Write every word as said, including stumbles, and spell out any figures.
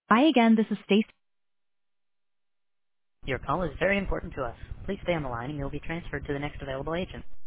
Hi again, this is Stacy. Your call is very important to us. Please stay on the line and you'll be transferred to the next available agent.